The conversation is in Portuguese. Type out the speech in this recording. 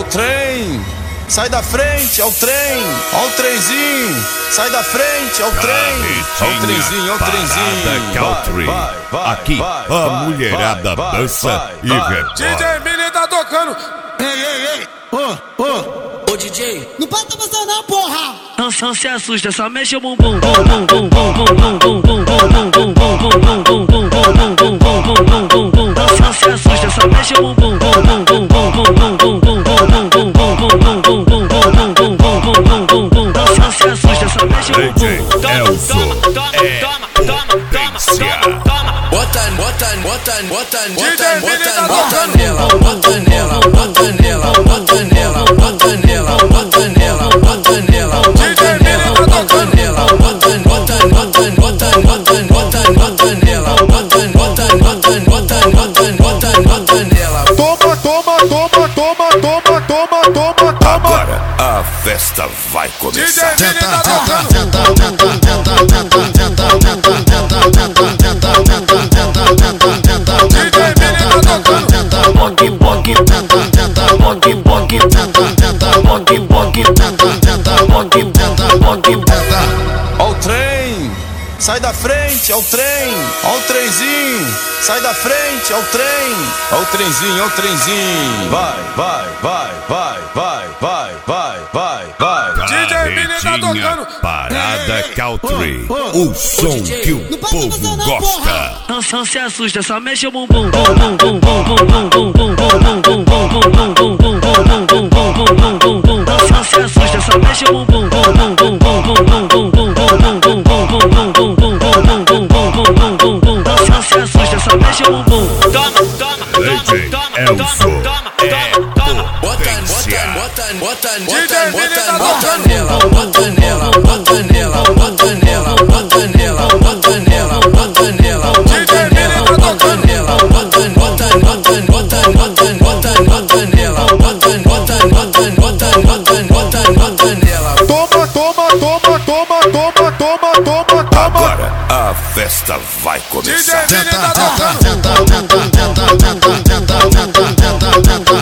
trem, sai da frente, é o trem, ó o trenzinho, sai da frente, é o trem, ó o trenzinho, ó o trenzinho. Country. Aqui a mulherada dança e rebola. DJ Mini tá tocando. Ei, Ô DJ, não pode passar não, porra! não se assusta, só mexe o bumbum. Não se assusta, só mexe o bumbum. Não se assusta, só mexe o bumbum. Bota nela, bota nela, bota nela, bota nela, bota nela, bota nela, bota nela, bota nela, bota nela, bota nela. Toma. Agora a festa vai começar. DJ Mini tá tocando. Ó o trem, sai da frente, ó o trem, ó o trenzinho, sai da frente, ó o trem, ó o trenzinho, ó o trenzinho. Vai. DJ Mini tá tocando. Parada Country, o som que o povo gosta. Não se assusta, só mexe o bumbum. Não se assusta, só mexe o bumbum. Não se assusta, só mexe o bumbum. DJ Elzo Bota nela, bota nela, bota nela, bota nela, bota nela, bota nela, bota nela, bota nela, bota nela, bota nela. Toma. Agora a festa vai começar. DJ Mini tá tocando.